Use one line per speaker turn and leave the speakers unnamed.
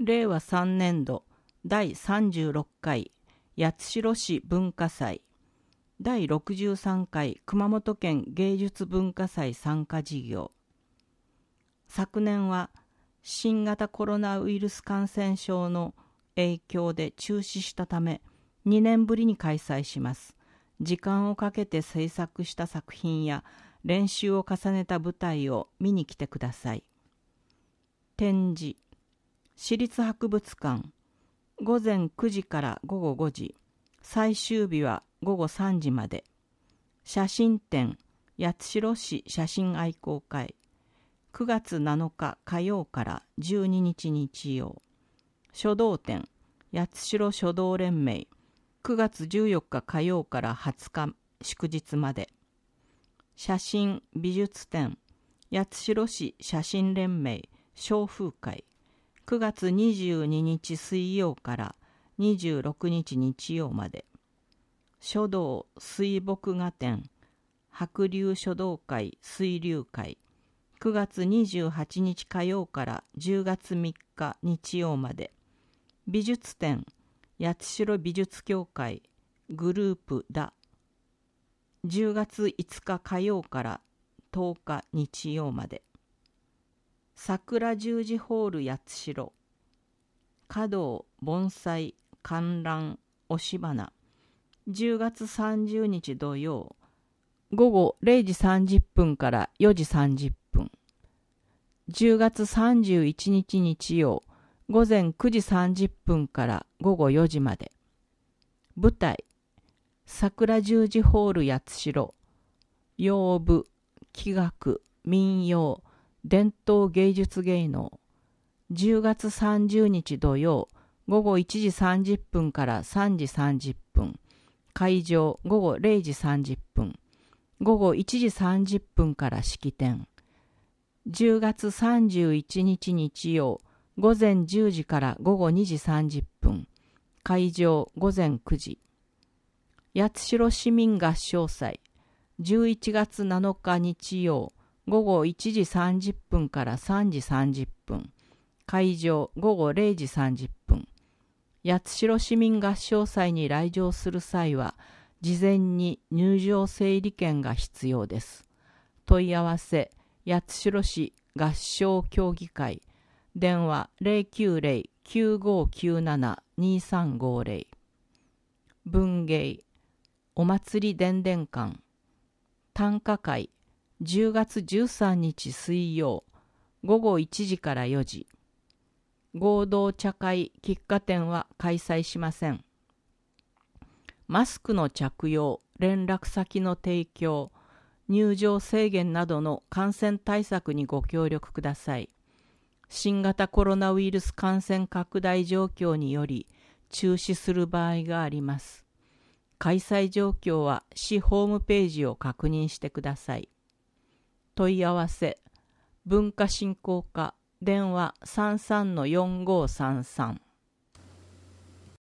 令和3年度第36回八代市文化祭第63回熊本県芸術文化祭参加事業。昨年は新型コロナウイルス感染症の影響で中止したため2年ぶりに開催します。時間をかけて制作した作品や練習を重ねた舞台を見に来てください。展示、市立博物館、午前9時から午後5時、最終日は午後3時まで。写真展、八代市写真愛好会、9月7日火曜から12日日曜。書道展、八代書道連盟、9月14日火曜から20日祝日まで。写真美術展、八代市写真連盟小風会、9月22日水曜から26日日曜まで。書道水墨画展、白龍書道会水流会、9月28日火曜から10月3日日曜まで。美術展、八代美術協会グループだ、10月5日火曜から10日日曜まで。桜十字ホール八代、華道盆栽観覧押し花、10月30日土曜、午後0時30分から4時30分。10月31日日曜、午前9時30分から午後4時まで。舞台、桜十字ホール八代、謡舞、器楽、民謡、伝統芸術芸能。10月30日土曜、午後1時30分から3時30分。会場、午後0時30分。午後1時30分から式典。10月31日日曜、午前10時から午後2時30分。会場、午前9時。八代市民合唱祭、11月7日日曜、午後1時30分から3時30分。会場、午後0時30分。八代市民合唱祭に来場する際は、事前に入場整理券が必要です。問い合わせ、八代市合唱協議会、電話 090-9597-2350。文芸、お祭りでんでん館、短歌会、10月13日水曜、午後1時から4時。合同茶会喫茶店は開催しません。マスクの着用、連絡先の提供、入場制限などの感染対策にご協力ください。新型コロナウイルス感染拡大状況により中止する場合があります。開催状況は市ホームページを確認してください。問い合わせ、文化振興課、電話33-4533。